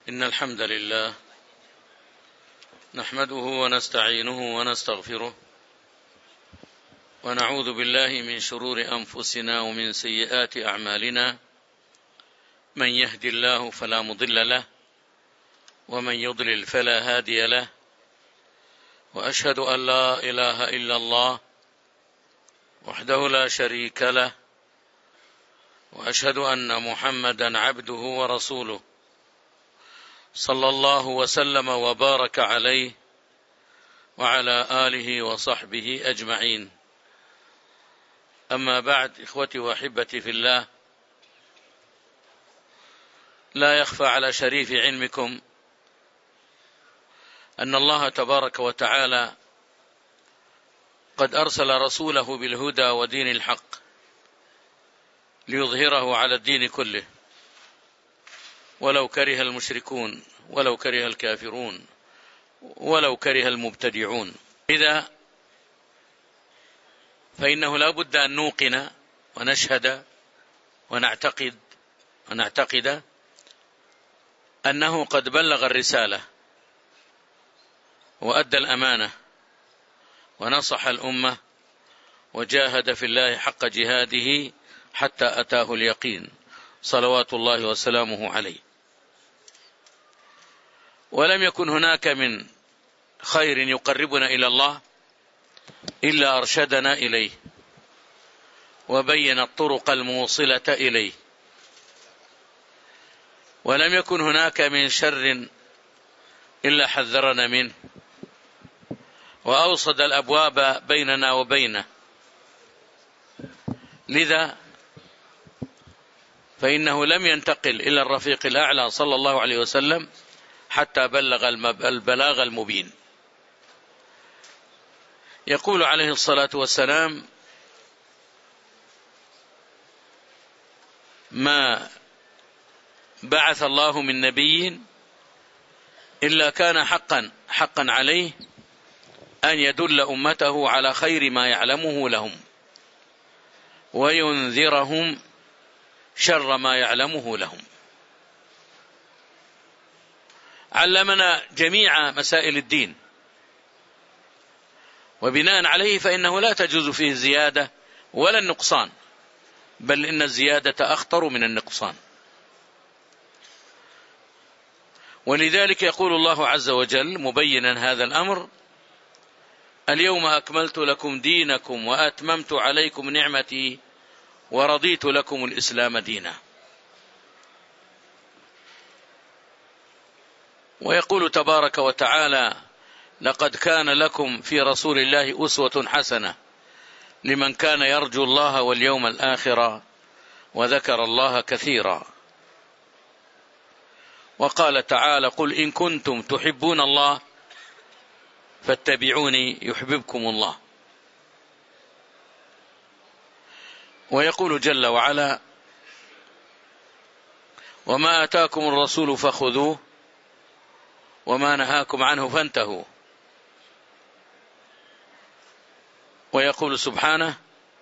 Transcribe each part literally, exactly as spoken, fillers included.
إن الحمد لله نحمده ونستعينه ونستغفره ونعوذ بالله من شرور أنفسنا ومن سيئات أعمالنا، من يهدي الله فلا مضل له ومن يضلل فلا هادي له، وأشهد أن لا إله إلا الله وحده لا شريك له، وأشهد أن محمدا عبده ورسوله صلى الله وسلم وبارك عليه وعلى آله وصحبه أجمعين. أما بعد، إخوتي وأحبتي في الله، لا يخفى على شريف علمكم أن الله تبارك وتعالى قد أرسل رسوله بالهدى ودين الحق ليظهره على الدين كله، ولو كره المشركون ولو كره الكافرون ولو كره المبتدعون. إذا فإنه لا بد أن نوقن ونشهد ونعتقد ونعتقد أنه قد بلغ الرسالة وأدى الأمانة ونصح الأمة وجاهد في الله حق جهاده حتى أتاه اليقين، صلوات الله وسلامه عليه. ولم يكن هناك من خير يقربنا إلى الله إلا أرشدنا إليه وبين الطرق الموصلة إليه، ولم يكن هناك من شر إلا حذرنا منه وأوصد الأبواب بيننا وبينه. لذا فإنه لم ينتقل إلى الرفيق الأعلى صلى الله عليه وسلم حتى بلغ البلاغ المبين. يقول عليه الصلاة والسلام: ما بعث الله من نبي إلا كان حقا حقا عليه أن يدل أمته على خير ما يعلمه لهم وينذرهم شر ما يعلمه لهم. علمنا جميع مسائل الدين، وبناء عليه فإنه لا تجوز فيه الزيادة ولا النقصان، بل إن الزيادة أخطر من النقصان. ولذلك يقول الله عز وجل مبينا هذا الأمر: اليوم أكملت لكم دينكم وأتممت عليكم نعمتي ورضيت لكم الإسلام دينا. ويقول تبارك وتعالى: لقد كان لكم في رسول الله أسوة حسنة لمن كان يرجو الله واليوم الآخر وذكر الله كثيرا. وقال تعالى: قل إن كنتم تحبون الله فاتبعوني يحببكم الله. ويقول جل وعلا: وما آتاكم الرسول فخذوه وما نهاكم عنه فانتهوا. ويقول سبحانه: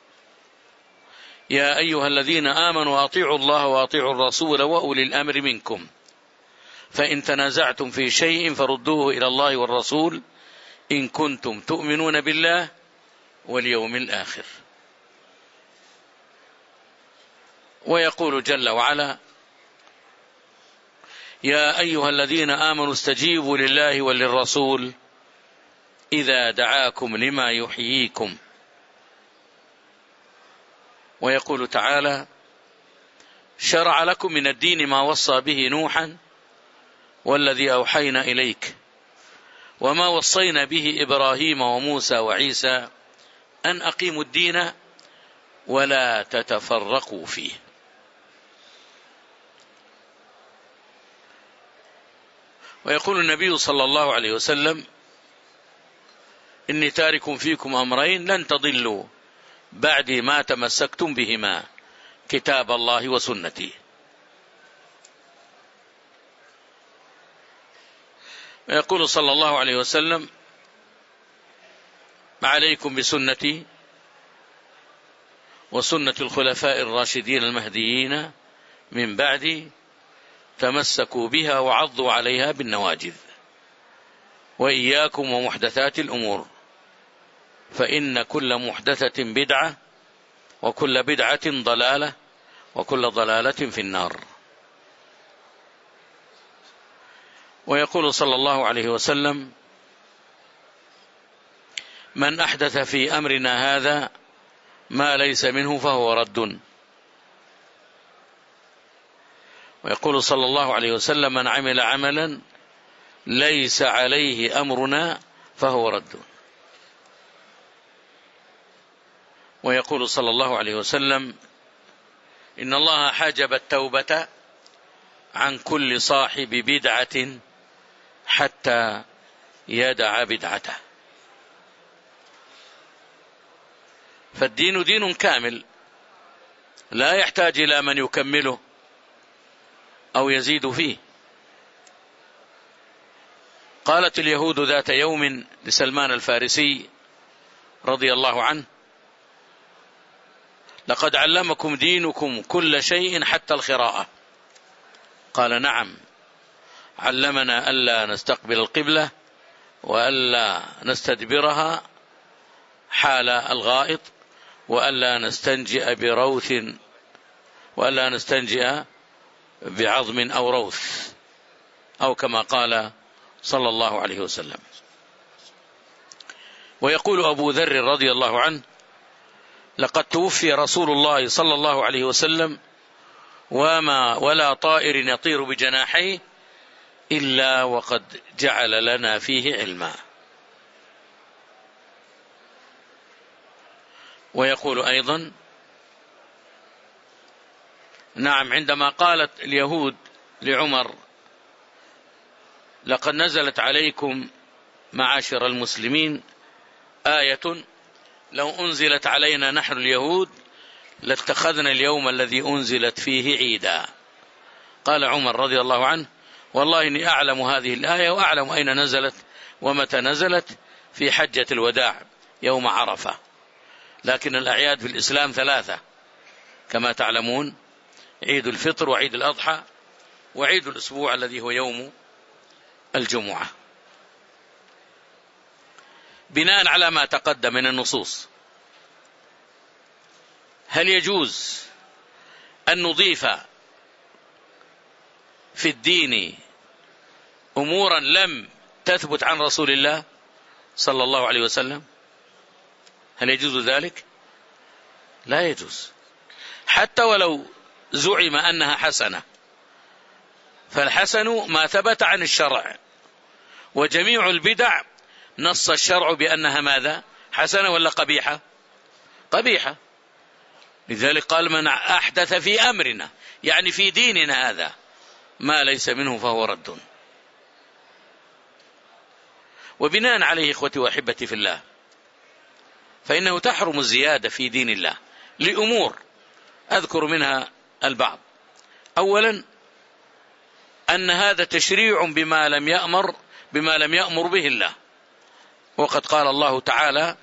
يا أيها الذين آمنوا أطيعوا الله وأطيعوا الرسول وأولي الأمر منكم فإن تنازعتم في شيء فردوه إلى الله والرسول إن كنتم تؤمنون بالله واليوم الآخر. ويقول جل وعلا: يا أيها الذين آمنوا استجيبوا لله وللرسول إذا دعاكم لما يحييكم. ويقول تعالى: شرع لكم من الدين ما وصى به نوحا والذي أوحينا إليك وما وصينا به إبراهيم وموسى وعيسى أن أقيموا الدين ولا تتفرقوا فيه. ويقول النبي صلى الله عليه وسلم: إني تارك فيكم أمرين لن تضلوا بعد ما تمسكتم بهما كتاب الله وسنتي. ويقول صلى الله عليه وسلم: عليكم بسنتي وسنة الخلفاء الراشدين المهديين من بعدي تمسكوا بها وعضوا عليها بالنواجذ، وإياكم ومحدثات الأمور، فإن كل محدثة بدعة، وكل بدعة ضلالة، وكل ضلالة في النار. ويقول صلى الله عليه وسلم: من أحدث في أمرنا هذا ما ليس منه فهو رد. ويقول صلى الله عليه وسلم: من عمل عملا ليس عليه أمرنا فهو رد. ويقول صلى الله عليه وسلم: إن الله حجب التوبة عن كل صاحب بدعة حتى يدع بدعته. فالدين دين كامل لا يحتاج إلى من يكمله أو يزيد فيه. قالت اليهود ذات يوم لسلمان الفارسي رضي الله عنه: لقد علمكم دينكم كل شيء حتى الخراءة. قال: نعم، علمنا ألا نستقبل القبلة وألا نستدبرها حال الغائط، وألا نستنجئ بروث، وألا نستنجئ بعظم أو روث، أو كما قال صلى الله عليه وسلم. ويقول أبو ذر رضي الله عنه: لقد توفي رسول الله صلى الله عليه وسلم وما ولا طائر يطير بجناحيه إلا وقد جعل لنا فيه علما. ويقول أيضا: نعم، عندما قالت اليهود لعمر: لقد نزلت عليكم معاشر المسلمين آية لو أنزلت علينا نحن اليهود لاتخذنا اليوم الذي أنزلت فيه عيدا. قال عمر رضي الله عنه: والله إني أعلم هذه الآية وأعلم أين نزلت ومتى نزلت، في حجة الوداع يوم عرفة. لكن الأعياد في الإسلام ثلاثة كما تعلمون: عيد الفطر، وعيد الأضحى، وعيد الأسبوع الذي هو يوم الجمعة. بناء على ما تقدم من النصوص، هل يجوز أن نضيف في الدين أمورا لم تثبت عن رسول الله صلى الله عليه وسلم؟ هل يجوز ذلك؟ لا يجوز، حتى ولو زعم أنها حسنة، فالحسن ما ثبت عن الشرع، وجميع البدع نص الشرع بأنها ماذا؟ حسنة ولا قبيحة؟ قبيحة. لذلك قال: من أحدث في أمرنا، يعني في ديننا هذا، ما ليس منه فهو رد. وبناء عليه إخوتي وأحبتي في الله، فإنه تحرم الزيادة في دين الله لأمور أذكر منها البعض. أولا، أن هذا تشريع بما لم يأمر بما لم يأمر به الله، وقد قال الله تعالى: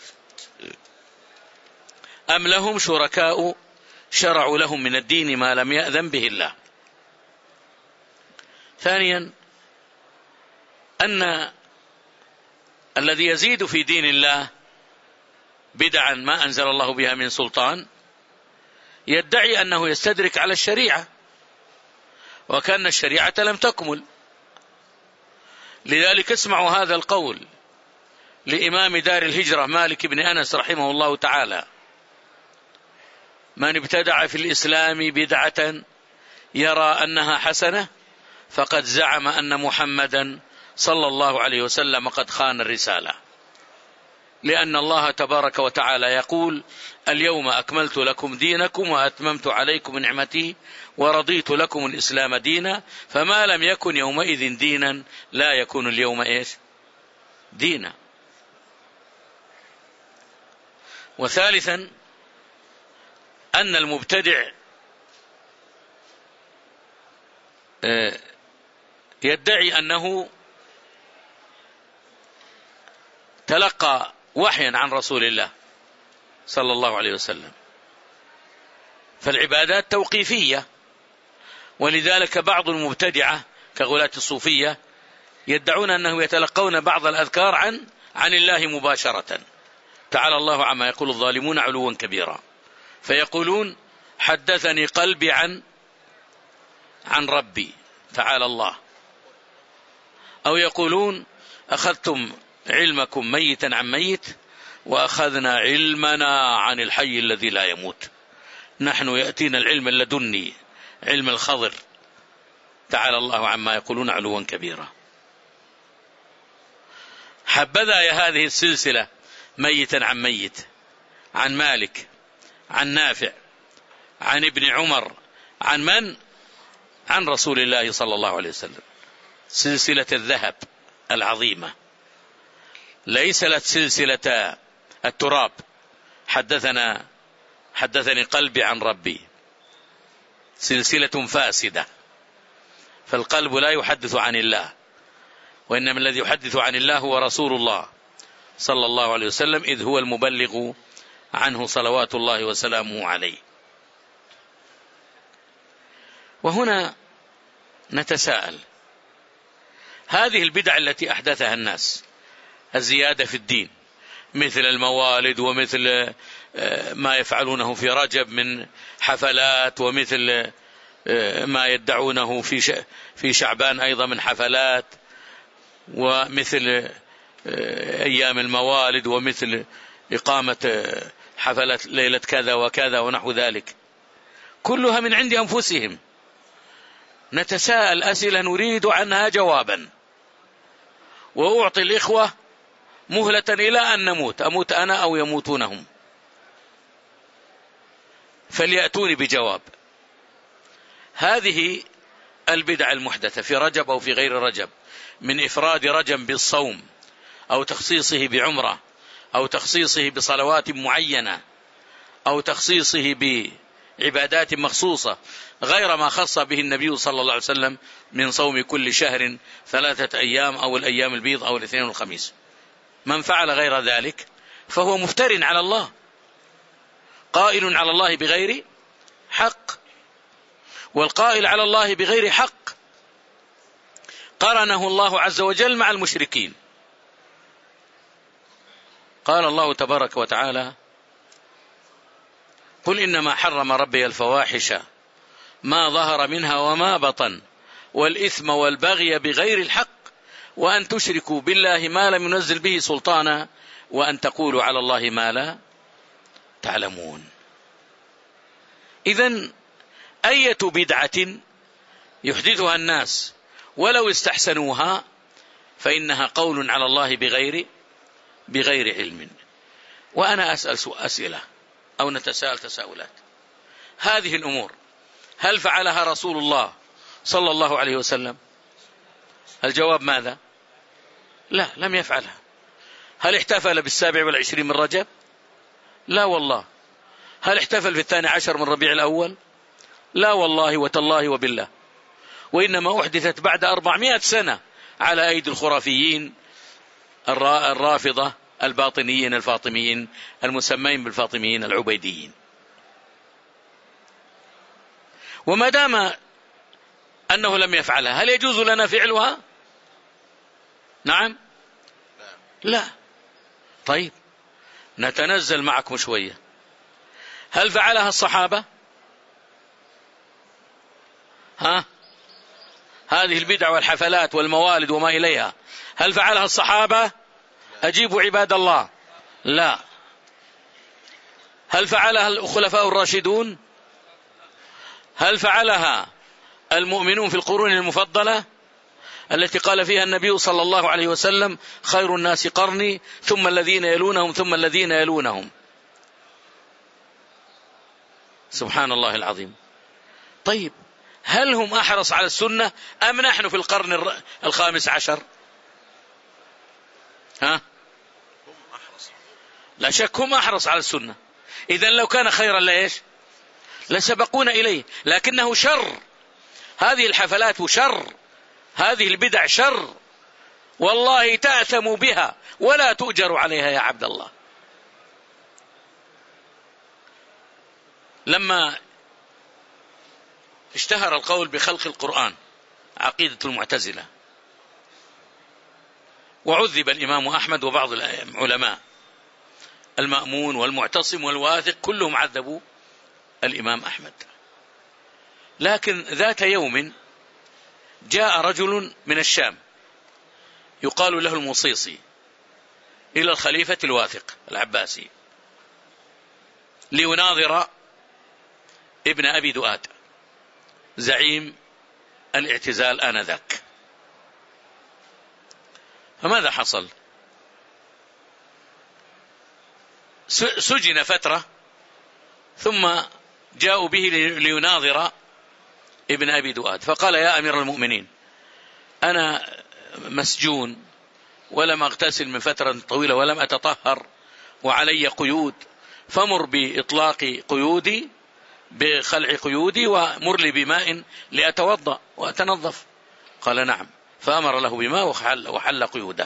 أم لهم شركاء شرعوا لهم من الدين ما لم يأذن به الله. ثانيا، أن الذي يزيد في دين الله بدعا ما أنزل الله بها من سلطان يدعي أنه يستدرك على الشريعة، وكأن الشريعة لم تكمل. لذلك اسمعوا هذا القول لإمام دار الهجرة مالك بن أنس رحمه الله تعالى: من ابتدع في الإسلام بدعة يرى أنها حسنة فقد زعم أن محمدا صلى الله عليه وسلم قد خان الرسالة، لأن الله تبارك وتعالى يقول: اليوم أكملت لكم دينكم وأتممت عليكم نعمتي ورضيت لكم الإسلام دينا، فما لم يكن يومئذ دينا لا يكون اليوم إيش؟ دينا. وثالثا، أن المبتدع يدعي أنه تلقى وحيا عن رسول الله صلى الله عليه وسلم، فالعبادات توقيفية، ولذلك بعض المبتدعة كغلاة الصوفية يدعون أنهم يتلقون بعض الأذكار عن عن الله مباشرة. تعالى الله عما يقول الظالمون علوا كبيرا. فيقولون حدثني قلبي عن عن ربي تعالى الله، أو يقولون أخذتم علمكم ميتا عن ميت وأخذنا علمنا عن الحي الذي لا يموت. نحن يأتينا العلم اللدني علم الخضر. تعالى الله عما يقولون علوا كبيرا. حبذا يا هذه السلسلة ميتا عن ميت، عن مالك، عن نافع، عن ابن عمر، عن من؟ عن رسول الله صلى الله عليه وسلم. سلسلة الذهب العظيمة، ليست سلسلة التراب. حدثنا حدثني قلبي عن ربي، سلسلة فاسدة. فالقلب لا يحدث عن الله، وإنما الذي يحدث عن الله هو رسول الله صلى الله عليه وسلم، إذ هو المبلغ عنه صلوات الله وسلامه عليه. وهنا نتساءل، هذه البدع التي أحدثها الناس، الزيادة في الدين مثل الموالد، ومثل ما يفعلونه في رجب من حفلات، ومثل ما يدعونه في في شعبان أيضا من حفلات، ومثل أيام الموالد، ومثل إقامة حفلات ليلة كذا وكذا ونحو ذلك، كلها من عند أنفسهم. نتساءل أسئلة نريد عنها جوابا، وأعطي الإخوة مهلة إلى أن نموت، أموت أنا أو يموتون هم، فليأتوني بجواب. هذه البدع المحدثة في رجب أو في غير رجب، من إفراد رجب بالصوم، أو تخصيصه بعمرة، أو تخصيصه بصلوات معينة، أو تخصيصه بعبادات مخصوصة غير ما خص به النبي صلى الله عليه وسلم من صوم كل شهر ثلاثة أيام، أو الأيام البيض، أو الاثنين والخميس. من فعل غير ذلك فهو مفتر على الله، قائل على الله بغير حق. والقائل على الله بغير حق قرنه الله عز وجل مع المشركين. قال الله تبارك وتعالى: قل إنما حرم ربي الفواحش ما ظهر منها وما بطن والإثم والبغي بغير الحق وأن تشركوا بالله ما لم ينزل به سلطانا وأن تقولوا على الله ما لا تعلمون. إذن أية بدعة يحدثها الناس ولو استحسنوها فإنها قول على الله بغير بغير علم. وأنا أسأل أسئلة أو نتساءل تساؤلات، هذه الأمور هل فعلها رسول الله صلى الله عليه وسلم؟ الجواب ماذا؟ لا، لم يفعلها. هل احتفل بالسابع والعشرين من رجب؟ لا والله. هل احتفل في الثاني عشر من ربيع الأول؟ لا والله وتالله وبالله. وإنما أحدثت بعد أربعمائة سنة على أيدي الخرافيين الرافضة الباطنيين الفاطميين المسمين بالفاطميين العبيديين. وما دام أنه لم يفعلها هل يجوز لنا فعلها؟ نعم؟ لا. طيب نتنزل معكم شوية. هل فعلها الصحابة؟ ها؟ هذه البدع والحفلات والموالد وما إليها هل فعلها الصحابة؟ أجيبوا عباد الله. لا. هل فعلها الخلفاء الراشدون؟ هل فعلها المؤمنون في القرون المفضلة التي قال فيها النبي صلى الله عليه وسلم: خير الناس قرني ثم الذين يلونهم ثم الذين يلونهم؟ سبحان الله العظيم. طيب هل هم أحرص على السنة أم نحن في القرن الخامس عشر؟ ها؟ لا شك هم أحرص على السنة. إذن لو كان خيرا ليش لسبقونا إليه، لكنه شر. هذه الحفلات شر، هذه البدع شر، والله تأثم بها ولا تؤجر عليها يا عبد الله. لما اشتهر القول بخلق القرآن، عقيدة المعتزلة، وعذب الإمام أحمد وبعض العلماء، المأمون والمعتصم والواثق كلهم عذبوا الإمام أحمد. لكن ذات يوم جاء رجل من الشام يقال له المصيصي إلى الخليفة الواثق العباسي ليناظر ابن أبي دؤاد زعيم الاعتزال آنذاك. فماذا حصل؟ سجن فترة ثم جاءوا به ليناظر ابن أبي دؤاد، فقال: يا أمير المؤمنين، أنا مسجون ولم أغتسل من فترة طويلة ولم أتطهر وعلي قيود، فمر بإطلاق قيودي بخلع قيودي ومر لي بماء لأتوضأ وأتنظف. قال: نعم. فأمر له بماء وحل, وحل قيوده.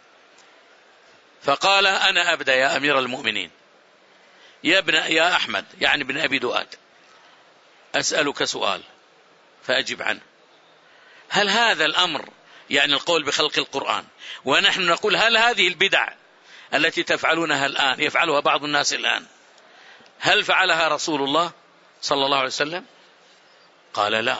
فقال: أنا أبدأ يا أمير المؤمنين، يا ابن يا أحمد، يعني ابن أبي دؤاد، أسألك سؤال فأجب عنه. هل هذا الأمر، يعني القول بخلق القرآن، ونحن نقول هل هذه البدع التي تفعلونها الآن يفعلها بعض الناس الآن، هل فعلها رسول الله صلى الله عليه وسلم؟ قال: لا.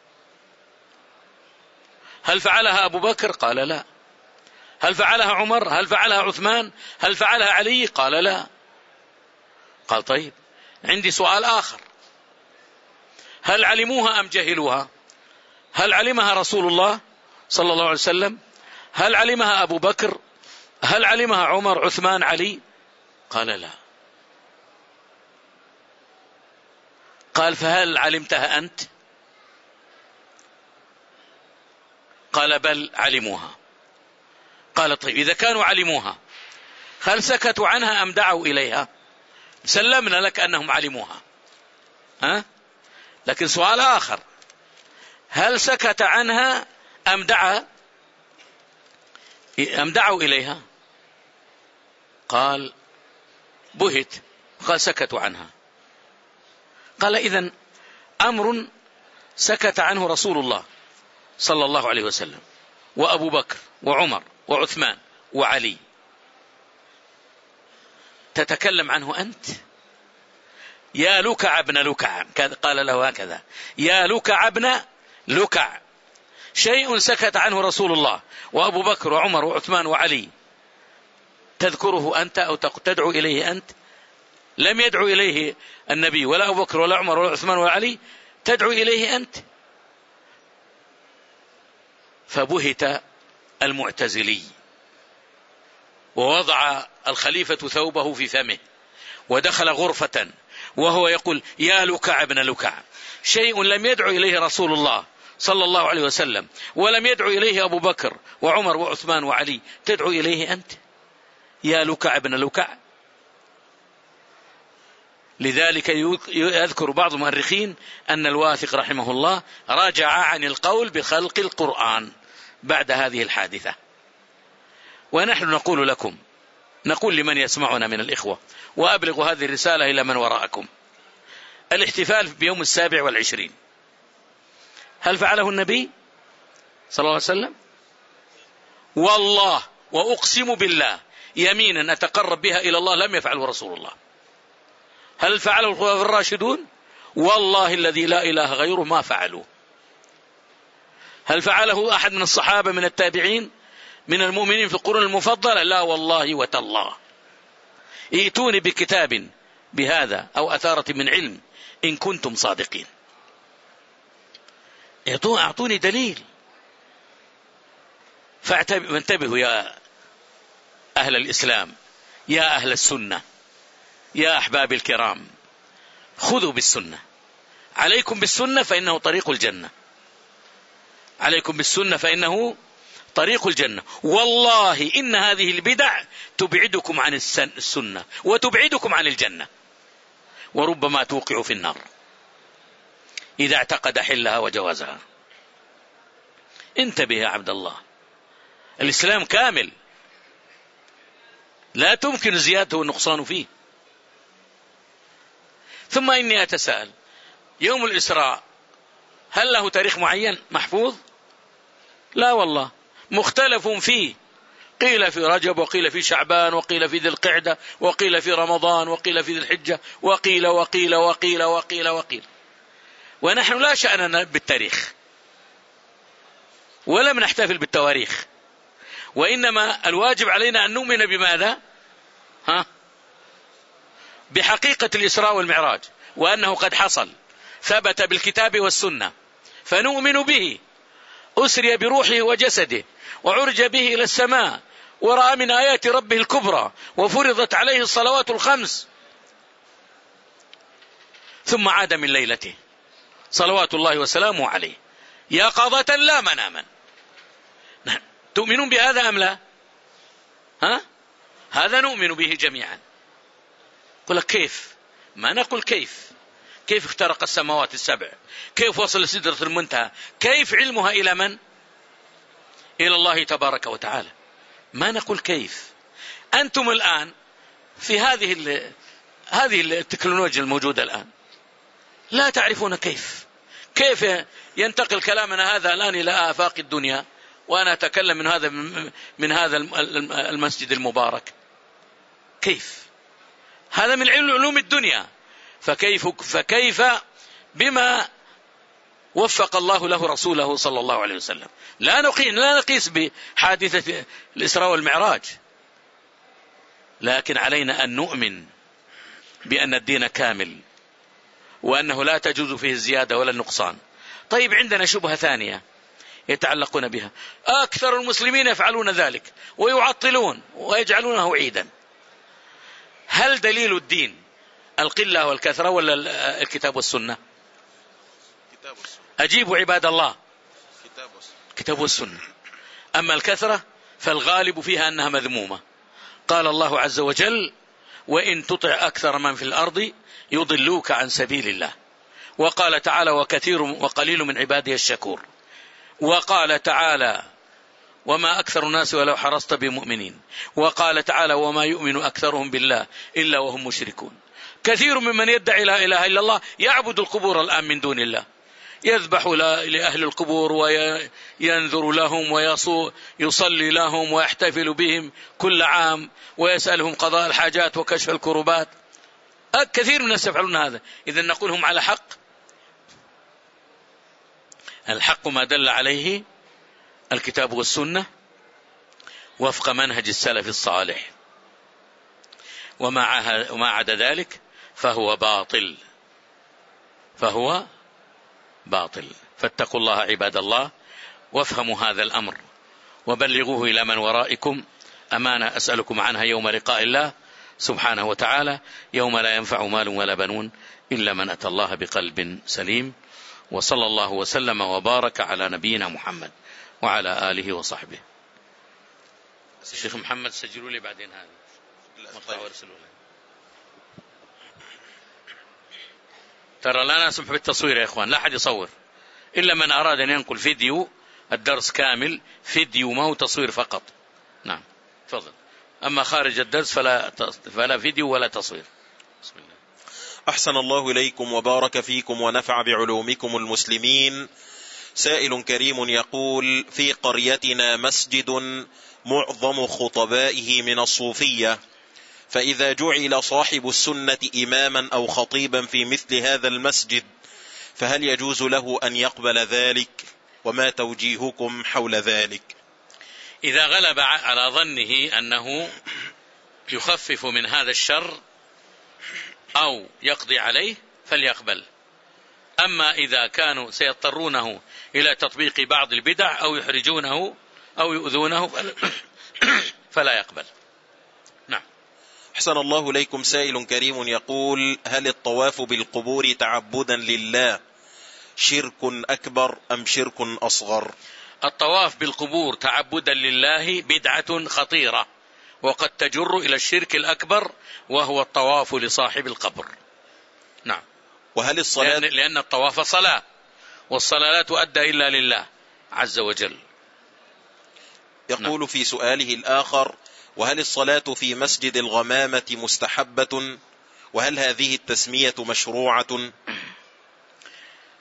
هل فعلها أبو بكر؟ قال: لا. هل فعلها عمر؟ هل فعلها عثمان؟ هل فعلها علي؟ قال: لا. قال: طيب، عندي سؤال آخر، هل علموها أم جهلوها؟ هل علمها رسول الله صلى الله عليه وسلم؟ هل علمها أبو بكر؟ هل علمها عمر، عثمان، علي؟ قال: لا. قال: فهل علمتها أنت؟ قال: بل علموها. قال: طيب، إذا كانوا علموها هل سكتوا عنها أم دعوا إليها؟ سلمنا لك أنهم علموها، ها؟ لكن سؤال آخر، هل سكت عنها أم دعا أم دعوا إليها؟ قال: بهت. قال: سكتوا عنها. قال: إذن أمر سكت عنه رسول الله صلى الله عليه وسلم وأبو بكر وعمر وعثمان وعلي، تتكلم عنه أنت؟ يا لكع ابن لكع، قال له هكذا: يا لكع ابن لكع، شيء سكت عنه رسول الله وأبو بكر وعمر وعثمان وعلي تذكره أنت أو تدعو إليه أنت؟ لم يدعو إليه النبي ولا أبو بكر ولا عمر ولا عثمان ولا علي، تدعو إليه أنت. فبهت المعتزلي ووضع الخليفة ثوبه في فمه ودخل غرفة وهو يقول: يا لكع ابن لكع، شيء لم يدعو إليه رسول الله صلى الله عليه وسلم ولم يدعو إليه أبو بكر وعمر وعثمان وعلي، تدعو إليه أنت؟ يا لكع ابن لكع. لذلك يذكر بعض المؤرخين أن الواثق رحمه الله راجع عن القول بخلق القرآن بعد هذه الحادثة. ونحن نقول لكم، نقول لمن يسمعنا من الإخوة، وأبلغ هذه الرسالة إلى من وراءكم: الاحتفال بيوم السابع والعشرين هل فعله النبي صلى الله عليه وسلم؟ والله وأقسم بالله يمينا أتقرب بها إلى الله لم يفعله رسول الله. هل فعله الخلفاء الراشدون؟ والله الذي لا إله غيره ما فعلوا. هل فعله أحد من الصحابة من التابعين من المؤمنين في القرون المفضلة؟ لا والله وتالله. ائتوني بكتاب بهذا أو أثارة من علم إن كنتم صادقين. أعطوني دليل. فانتبهوا يا أهل الإسلام، يا أهل السنة، يا أحباب الكرام، خذوا بالسنة. عليكم بالسنة فإنه طريق الجنة، عليكم بالسنة فإنه طريق الجنة. والله إن هذه البدع تبعدكم عن السنة وتبعدكم عن الجنة، وربما توقع في النار إذا اعتقد حلها وجوازها. انتبه يا عبد الله، الإسلام كامل لا تمكن زيادته والنقصان فيه. ثم إني أتساءل، يوم الإسراء هل له تاريخ معين محفوظ؟ لا والله، مختلف فيه، قيل في رجب، وقيل في شعبان، وقيل في ذي القعدة، وقيل في رمضان، وقيل في ذي الحجة، وقيل وقيل وقيل وقيل وقيل. ونحن لا شأننا بالتاريخ ولم نحتفل بالتواريخ، وإنما الواجب علينا أن نؤمن بماذا؟ ها؟ بحقيقة الإسراء والمعراج، وأنه قد حصل، ثبت بالكتاب والسنة، فنؤمن به. أسري بروحه وجسده وعرج به إلى السماء، ورأى من آيات ربه الكبرى، وفرضت عليه الصلوات الخمس، ثم عاد من ليلته صلوات الله وسلامه عليه يقظة لا مناما. تؤمنون بهذا أم لا؟ ها؟ هذا نؤمن به جميعا. قل لك كيف؟ ما نقول كيف كيف اخترق السماوات السبع، كيف وصل سدرة المنتهى، كيف علمها إلى من؟ إلى الله تبارك وتعالى. ما نقول كيف. أنتم الآن في هذه هذه التكنولوجيا الموجودة الآن لا تعرفون كيف كيف ينتقل كلامنا هذا الآن إلى آفاق الدنيا، وأنا أتكلم من هذا من هذا المسجد المبارك. كيف؟ هذا من علوم الدنيا. فكيف فكيف بما وفق الله له رسوله صلى الله عليه وسلم. لا نقيس لا نقيس بحادثة الإسراء والمعراج، لكن علينا أن نؤمن بأن الدين كامل، وأنه لا تجوز فيه الزيادة ولا النقصان. طيب، عندنا شبهة ثانية يتعلقون بها. أكثر المسلمين يفعلون ذلك ويعطلون ويجعلونه عيدا. هل دليل الدين القلة والكثرة ولا الكتاب والسنة؟ أجيبوا عباد الله، كتاب والسنة. أما الكثرة فالغالب فيها أنها مذمومة. قال الله عز وجل: وإن تطع أكثر من في الأرض يضلوك عن سبيل الله. وقال تعالى: وكثير وقليل من عبادي الشكور. وقال تعالى: وما أكثر الناس ولو حرصت بمؤمنين. وقال تعالى: وما يؤمن أكثرهم بالله إلا وهم مشركون. كثير ممن يدعي لا إله إلا الله يعبد القبور الآن من دون الله، يذبح لأهل القبور وينذر لهم ويصلي لهم ويحتفل بهم كل عام ويسألهم قضاء الحاجات وكشف الكربات. كثير من الناس يفعلون هذا. إذن نقول هم على حق؟ الحق ما دل عليه الكتاب والسنة وفق منهج السلف الصالح، وما عدا ذلك فهو باطل فهو باطل. فاتقوا الله عباد الله، وافهموا هذا الأمر وبلغوه إلى من ورائكم أمانة أسألكم عنها يوم لقاء الله سبحانه وتعالى، يوم لا ينفع مال ولا بنون إلا من أتى الله بقلب سليم. وصلى الله وسلم وبارك على نبينا محمد وعلى آله وصحبه. الشيخ محمد سجلوا لي بعدين هذا مقطع وارسلوا لي. ترى لا نسمح بالتصوير يا إخوان، لا أحد يصور إلا من أراد أن ينقل فيديو الدرس كامل، فيديو ما هو تصوير فقط. نعم تفضل. أما خارج الدرس فلا فلا فيديو ولا تصوير. بسم الله. أحسن الله إليكم وبارك فيكم ونفع بعلومكم المسلمين. سائل كريم يقول: في قريتنا مسجد معظم خطبائه من الصوفية، فإذا جعل صاحب السنة إماما أو خطيبا في مثل هذا المسجد فهل يجوز له أن يقبل ذلك؟ وما توجيهكم حول ذلك؟ إذا غلب على ظنه أنه يخفف من هذا الشر أو يقضي عليه فليقبل. أما إذا كانوا سيضطرونه إلى تطبيق بعض البدع أو يحرجونه أو يؤذونه فلا يقبل. نعم. أحسن الله إليكم. سائل كريم يقول: هل الطواف بالقبور تعبدا لله شرك أكبر أم شرك أصغر؟ الطواف بالقبور تعبدا لله بدعة خطيرة، وقد تجر إلى الشرك الأكبر وهو الطواف لصاحب القبر. نعم. وهل الصلاة لأن, لأن الطواف صلاة، والصلاة لا تؤدى إلا لله عز وجل. يقول نعم. في سؤاله الآخر: وهل الصلاة في مسجد الغمامة مستحبة؟ وهل هذه التسمية مشروعة؟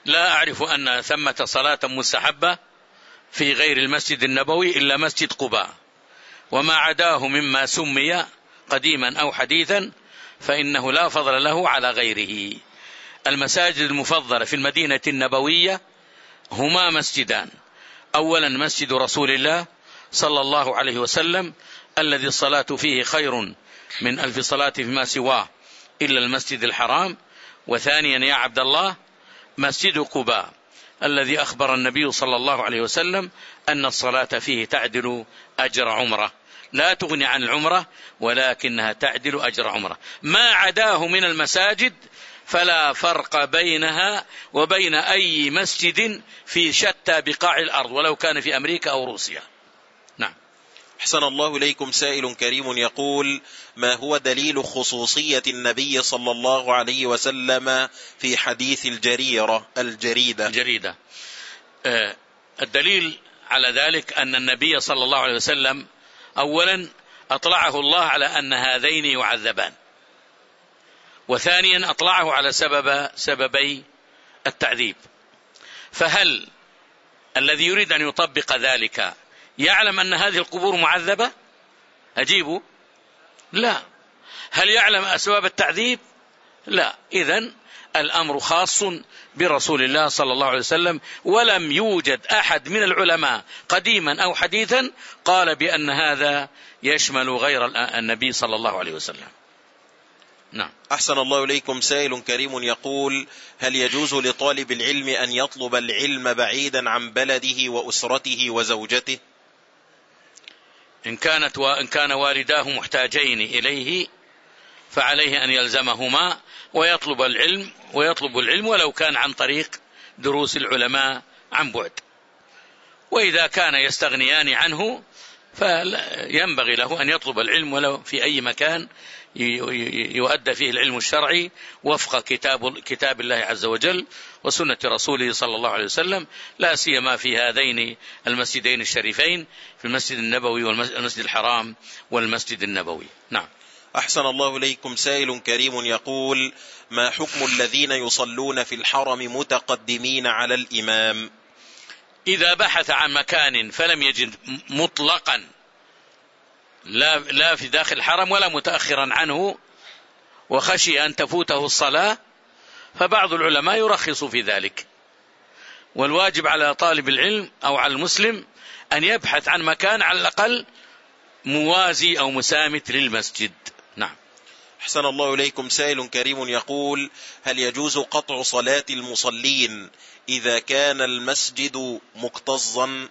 لا أعرف أن ثمة صلاة مستحبة في غير المسجد النبوي إلا مسجد قباء، وما عداه مما سمي قديما أو حديثا فإنه لا فضل له على غيره. المساجد المفضلة في المدينة النبوية هما مسجدان: أولا مسجد رسول الله صلى الله عليه وسلم الذي الصلاة فيه خير من ألف صلاة فيما سواه إلا المسجد الحرام، وثانيا يا عبد الله مسجد قباء الذي أخبر النبي صلى الله عليه وسلم أن الصلاة فيه تعدل أجر عمره، لا تغني عن العمرة ولكنها تعدل أجر عمره. ما عداه من المساجد فلا فرق بينها وبين أي مسجد في شتى بقاع الأرض ولو كان في أمريكا أو روسيا. نعم. أحسن الله إليكم. سائل كريم يقول: ما هو دليل خصوصية النبي صلى الله عليه وسلم في حديث الجريرة الجريدة الجريدة آه الدليل على ذلك أن النبي صلى الله عليه وسلم أولا أطلعه الله على أن هذين يعذبان، وثانيا أطلعه على سبب سببي التعذيب. فهل الذي يريد أن يطبق ذلك يعلم أن هذه القبور معذبة؟ أجيبه لا. هل يعلم أسباب التعذيب؟ لا. إذن الأمر خاص برسول الله صلى الله عليه وسلم، ولم يوجد أحد من العلماء قديما أو حديثا قال بأن هذا يشمل غير النبي صلى الله عليه وسلم. نعم. أحسن الله إليكم. سائل كريم يقول: هل يجوز لطالب العلم أن يطلب العلم بعيدا عن بلده وأسرته وزوجته؟ إن كانت وإن كان والداه محتاجين إليه فعليه أن يلزمهما ويطلب العلم ويطلب العلم ولو كان عن طريق دروس العلماء عن بعد. وإذا كان يستغنيان عنه فينبغي له أن يطلب العلم ولو في أي مكان يؤدى فيه العلم الشرعي وفق كتاب كتاب الله عز وجل وسنة رسوله صلى الله عليه وسلم، لا سيما في هذين المسجدين الشريفين، في المسجد النبوي والمسجد الحرام والمسجد النبوي. نعم. أحسن الله إليكم. سائل كريم يقول: ما حكم الذين يصلون في الحرم متقدمين على الإمام؟ إذا بحث عن مكان فلم يجد مطلقا لا, لا في داخل الحرم ولا متأخرا عنه وخشي أن تفوته الصلاة فبعض العلماء يرخص في ذلك، والواجب على طالب العلم أو على المسلم أن يبحث عن مكان على الأقل موازي أو مسامت للمسجد. نعم. أحسن الله إليكم. سائل كريم يقول: هل يجوز قطع صلاة المصلين إذا كان المسجد مكتظا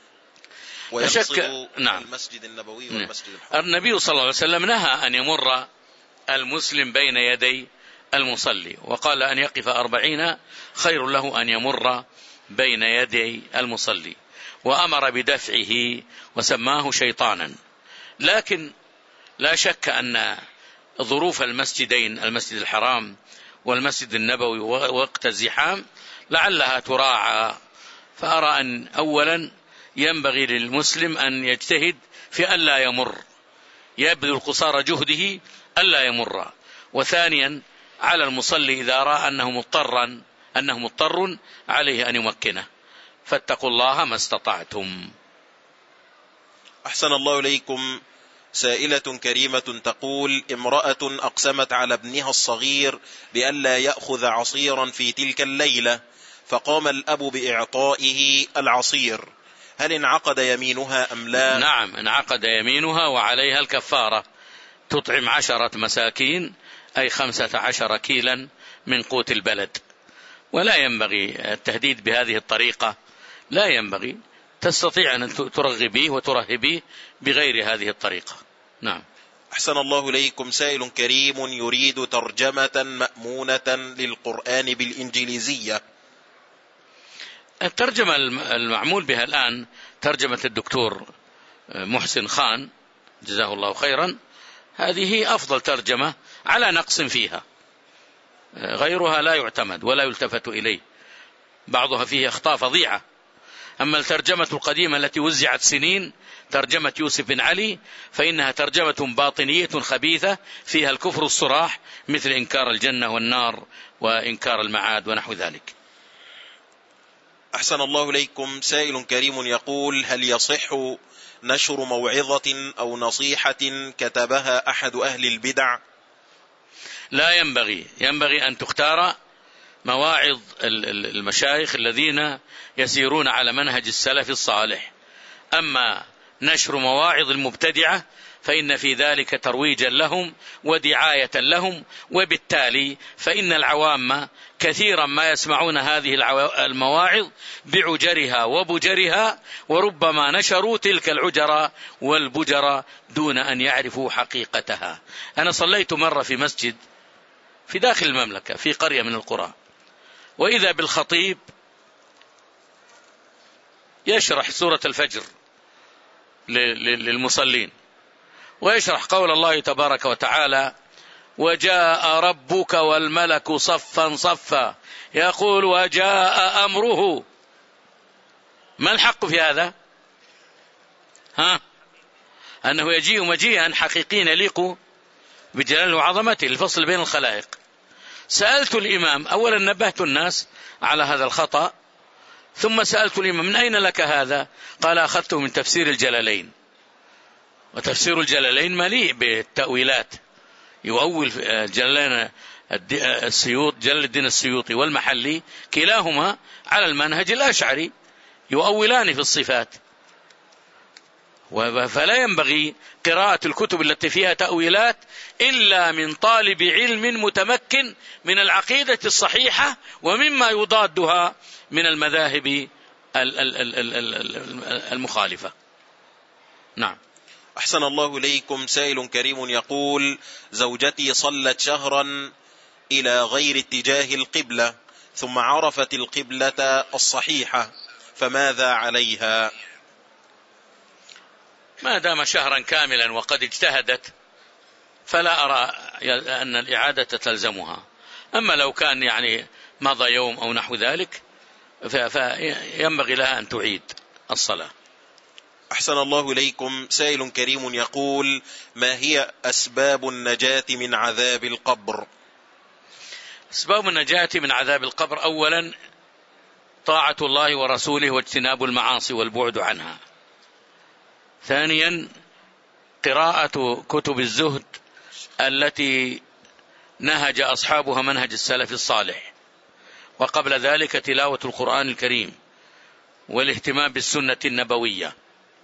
ويقصد نعم. المسجد النبوي والمسجد الحرام؟ النبي صلى الله عليه وسلم نهى أن يمر المسلم بين يدي المصلي، وقال أن يقف أربعين خير له أن يمر بين يدي المصلي، وأمر بدفعه وسماه شيطانا. لكن لا شك أن ظروف المسجدين المسجد الحرام والمسجد النبوي وقت الزحام لعلها تراعى، فأرى أن أولا ينبغي للمسلم أن يجتهد في ألا يمر، يبذل قصارى جهده ألا يمر، وثانيا على المصلي إذا رأى أنه مضطرا أنه مضطر عليه أن يمكنه، فاتقوا الله ما استطعتم. أحسن الله إليكم. سائلة كريمة تقول: امرأة أقسمت على ابنها الصغير بألا يأخذ عصيرا في تلك الليلة، فقام الأب بإعطائه العصير، هل انعقد يمينها أم لا؟ نعم، انعقد يمينها وعليها الكفارة، تطعم عشرة مساكين أي خمسة عشر كيلا من قوت البلد. ولا ينبغي التهديد بهذه الطريقة، لا ينبغي، تستطيع أن ترغبيه وترهبيه بغير هذه الطريقة. نعم. أحسن الله إليكم. سائل كريم يريد ترجمة مأمونة للقرآن بالإنجليزية. الترجمة المعمول بها الآن ترجمة الدكتور محسن خان جزاه الله خيرا، هذه أفضل ترجمة على نقص فيها، غيرها لا يعتمد ولا يلتفت إليه، بعضها فيه أخطاء فظيعة. أما الترجمة القديمة التي وزعت سنين ترجمة يوسف بن علي فإنها ترجمة باطنية خبيثة فيها الكفر الصراح مثل إنكار الجنة والنار وإنكار المعاد ونحو ذلك. أحسن الله إليكم. سائل كريم يقول: هل يصح نشر موعظة أو نصيحة كتبها أحد أهل البدع؟ لا ينبغي، ينبغي أن تختار مواعظ المشايخ الذين يسيرون على منهج السلف الصالح. أما نشر مواعظ المبتدعة فإن في ذلك ترويجا لهم ودعاية لهم، وبالتالي فإن العوام كثيرا ما يسمعون هذه المواعظ بعجرها وبجرها، وربما نشروا تلك العجر والبجر دون أن يعرفوا حقيقتها. أنا صليت مرة في مسجد في داخل المملكة في قرية من القرى، وإذا بالخطيب يشرح سورة الفجر للمصلين، ويشرح قول الله تبارك وتعالى: وجاء ربك والملك صفا صفا يقول وجاء أمره. ما الحق في هذا؟ ها؟ أنه يجيء مجيئا حقيقيا يليق بجلاله وعظمته الفصل بين الخلائق. سألت الإمام، أولا نبهت الناس على هذا الخطأ، ثم سألت الإمام: من أين لك هذا؟ قال: أخذته من تفسير الجلالين، وتفسير الجلالين مليء بالتأويلات، يؤول جلالين السيوط جلال الدين السيوطي والمحلي كلاهما على المنهج الأشعري، يؤولان في الصفات، فلا ينبغي قراءة الكتب التي فيها تأويلات إلا من طالب علم متمكن من العقيدة الصحيحة ومما يضادها من المذاهب المخالفة. نعم. أحسن الله إليكم. سائل كريم يقول: زوجتي صلت شهرا إلى غير اتجاه القبلة ثم عرفت القبلة الصحيحة، فماذا عليها؟ ما دام شهرا كاملا وقد اجتهدت فلا أرى أن الإعادة تلزمها. أما لو كان يعني مضى يوم أو نحو ذلك فينبغي لها أن تعيد الصلاة. أحسن الله إليكم. سائل كريم يقول: ما هي أسباب النجاة من عذاب القبر؟ أسباب النجاة من عذاب القبر: أولا طاعة الله ورسوله واجتناب المعاصي والبعد عنها. ثانيا قراءة كتب الزهد التي نهج أصحابها منهج السلف الصالح، وقبل ذلك تلاوة القرآن الكريم والاهتمام بالسنة النبوية،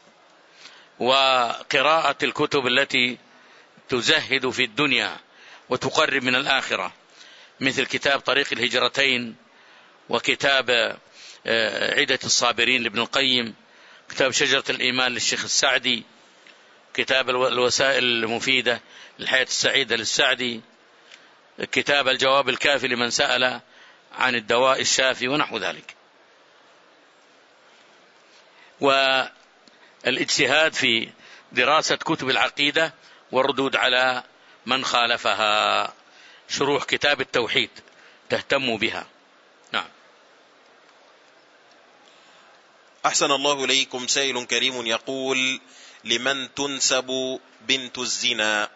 وقراءة الكتب التي تزهد في الدنيا وتقرب من الآخرة، مثل كتاب طريق الهجرتين، وكتاب عدة الصابرين لابن القيم، كتاب شجرة الإيمان للشيخ السعدي، كتاب الوسائل المفيدة للحياة السعيدة للسعدي، كتاب الجواب الكافي لمن سأل عن الدواء الشافي ونحو ذلك. والاجتهاد في دراسة كتب العقيدة والردود على من خالفها، شروح كتاب التوحيد تهتم بها. نعم. أحسن الله إليكم. سائل كريم يقول: لمن تنسب بنت الزنا؟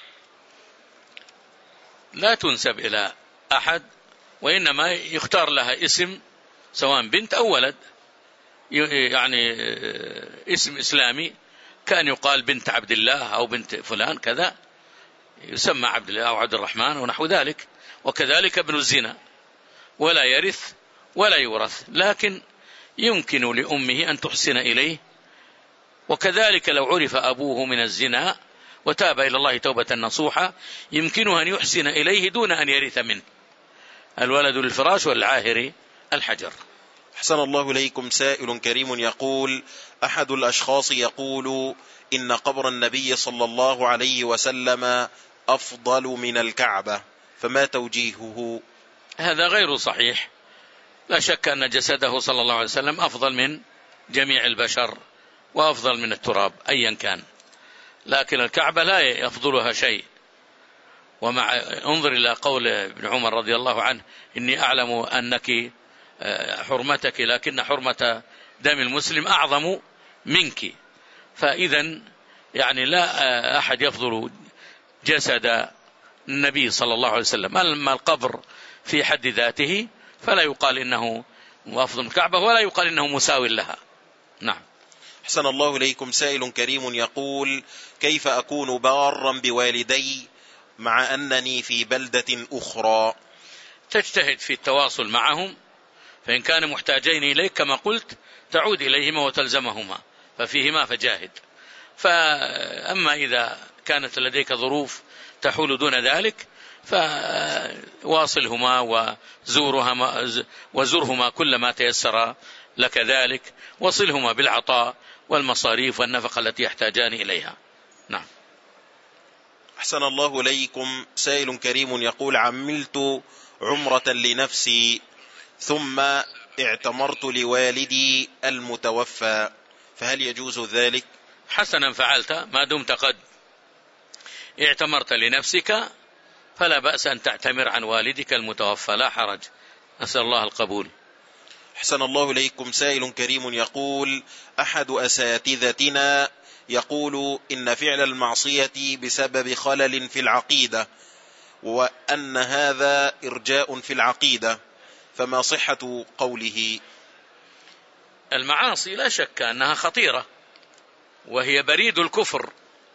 لا تنسب إلى أحد، وإنما يختار لها اسم سواء بنت أو ولد، يعني اسم إسلامي، كان يقال بنت عبد الله أو بنت فلان كذا، يسمى عبد الله أو عبد الرحمن ونحو ذلك. وكذلك ابن الزنا ولا يرث ولا يورث، لكن يمكن لأمه أن تحسن إليه، وكذلك لو عرف أبوه من الزنا وتاب إلى الله توبة نصوحة يمكنه أن يحسن إليه دون أن يرث منه. الولد للفراش والعاهر الحجر. أحسن الله إليكم. سائل كريم يقول: أحد الأشخاص يقول إن قبر النبي صلى الله عليه وسلم أفضل من الكعبة، فما توجيهه؟ هذا غير صحيح. لا شك أن جسده صلى الله عليه وسلم أفضل من جميع البشر وأفضل من التراب أيا كان، لكن الكعبة لا يفضلها شيء. ومع انظر إلى قول ابن عمر رضي الله عنه: إني أعلم أنك حرمتك لكن حرمة دم المسلم أعظم منك. فإذا يعني لا أحد يفضل جسد النبي صلى الله عليه وسلم. أما القبر في حد ذاته فلا يقال إنه وأفضل من الكعبة، ولا يقال إنه مساو لها. نعم. أحسن الله إليكم. سائل كريم يقول: كيف أكون بارا بوالدي مع أنني في بلدة أخرى؟ تجتهد في التواصل معهم، فإن كان محتاجين إليك كما قلت تعود إليهما وتلزمهما، ففيهما فجاهد. فأما إذا كانت لديك ظروف تحول دون ذلك فواصلهما وزورهما وزرهما كلما تيسر لك ذلك، وصلهما بالعطاء والمصاريف والنفقة التي يحتاجان إليها. نعم. أحسن الله إليكم. سائل كريم يقول: عملت عمرة لنفسي ثم اعتمرت لوالدي المتوفى، فهل يجوز ذلك؟ حسنا فعلت، ما دمت قد اعتمرت لنفسك فلا بأس أن تعتمر عن والدك المتوفى، لا حرج. أسأل الله القبول. أحسن الله إليكم. سائل كريم يقول: أحد أساتذتنا يقول إن فعل المعصية بسبب خلل في العقيدة، وأن هذا إرجاء في العقيدة، فما صحة قوله؟ المعاصي لا شك أنها خطيرة، وهي بريد الكفر،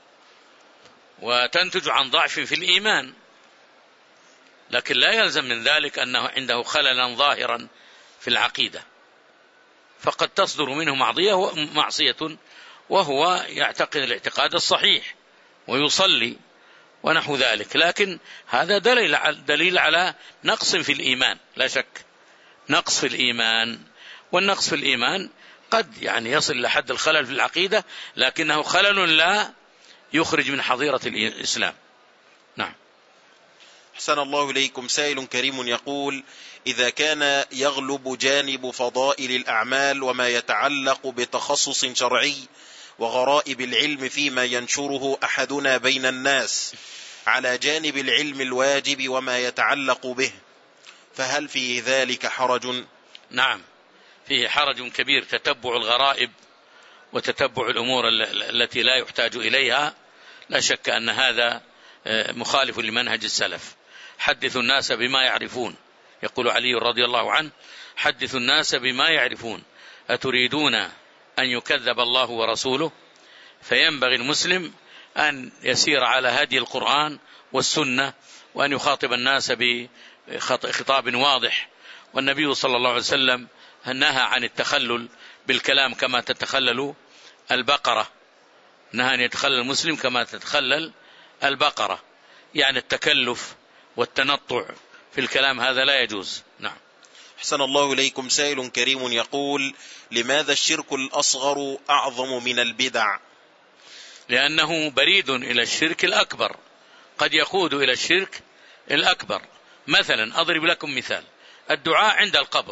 وتنتج عن ضعف في الإيمان، لكن لا يلزم من ذلك أنه عنده خللا ظاهرا في العقيدة، فقد تصدر منه معصية وهو يعتقد الاعتقاد الصحيح ويصلي ونحو ذلك، لكن هذا دليل دليل على نقص في الإيمان، لا شك نقص في الإيمان. والنقص في الإيمان قد يعني يصل لحد الخلل في العقيدة، لكنه خلل لا يخرج من حظيرة الإسلام. نعم. أحسن الله إليكم. سائل كريم يقول: إذا كان يغلب جانب فضائل الأعمال وما يتعلق بتخصص شرعي وغرائب العلم فيما ينشره أحدنا بين الناس على جانب العلم الواجب وما يتعلق به، فهل في ذلك حرج؟ نعم، فيه حرج كبير. تتبع الغرائب وتتبع الأمور التي لا يحتاج إليها، لا شك أن هذا مخالف لمنهج السلف. حدثوا الناس بما يعرفون، يقول علي رضي الله عنه: حدثوا الناس بما يعرفون، أتريدون أن يكذب الله ورسوله؟ فينبغي المسلم أن يسير على هدي القرآن والسنة، وأن يخاطب الناس بخطاب واضح. والنبي صلى الله عليه وسلم نهى عن التخلل بالكلام كما تتخلل البقرة، نهى أن يتخلل المسلم كما تتخلل البقرة، يعني التكلف والتنطع في الكلام هذا لا يجوز. نعم. أحسن الله إليكم. سائل كريم يقول: لماذا الشرك الأصغر أعظم من البدع؟ لأنه بريد إلى الشرك الأكبر، قد يقود إلى الشرك الأكبر. مثلا أضرب لكم مثال: الدعاء عند القبر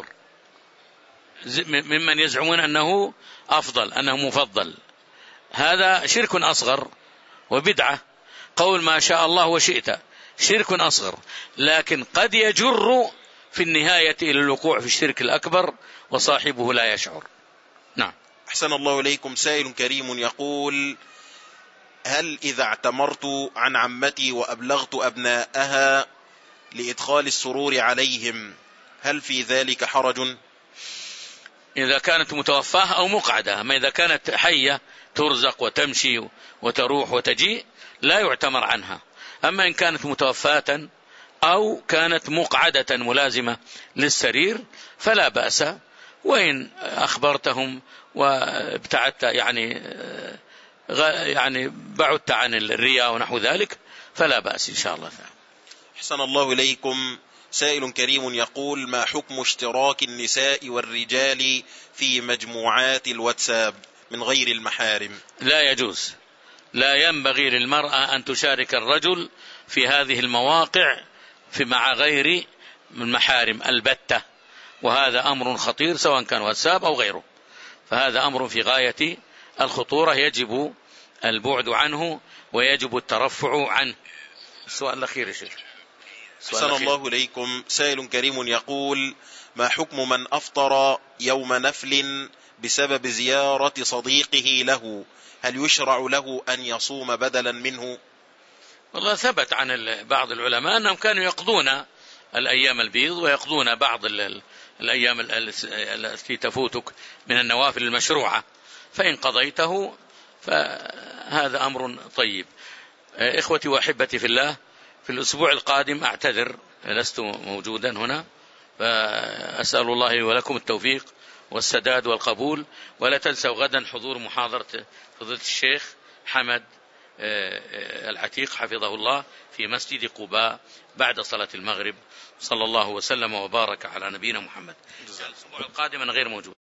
ممن يزعمون أنه أفضل، أنه مفضل، هذا شرك أصغر وبدعة. قول ما شاء الله وشئت شرك أصغر، لكن قد يجر في النهاية إلى الوقوع في الشرك الأكبر وصاحبه لا يشعر. نعم. أحسن الله إليكم. سائل كريم يقول: هل إذا اعتمرت عن عمتي وأبلغت أبناءها لإدخال السرور عليهم هل في ذلك حرج؟ إذا كانت متوفاة أو مقعدة. أما إذا كانت حية ترزق وتمشي وتروح وتجيء لا يعتمر عنها. أما إن كانت متوفاة أو كانت مقعدة ملازمة للسرير فلا بأس، وإن أخبرتهم وابتعدت يعني يعني بعدت عن الرياء ونحو ذلك فلا بأس إن شاء الله. أحسن الله إليكم. سائل كريم يقول: ما حكم اشتراك النساء والرجال في مجموعات الواتساب من غير المحارم؟ لا يجوز، لا ينبغي للمرأة أن تشارك الرجل في هذه المواقع في مع غير المحارم البتة، وهذا أمر خطير سواء كان واتساب أو غيره، فهذا أمر في غاية الخطورة يجب البعد عنه ويجب الترفع عنه. السؤال الأخير يا شيخ. أحسن الله إليكم. سائل كريم يقول: ما حكم من أفطر يوم نفل بسبب زيارة صديقه له، هل يشرع له أن يصوم بدلا منه؟ والله ثبت عن بعض العلماء أنهم كانوا يقضون الأيام البيض ويقضون بعض الأيام التي تفوتك من النوافل المشروعة، فإن قضيته فهذا أمر طيب. إخوتي وأحبتي في الله، في الأسبوع القادم أعتذر، لست موجودا هنا، فأسأل الله لي ولكم التوفيق والسداد والقبول. ولا تنسوا غدا حضور محاضرة فضيلة الشيخ حمد العتيق حفظه الله في مسجد قباء بعد صلاة المغرب. صلى الله وسلم وبارك على نبينا محمد. الأسبوع القادم أنا غير موجود.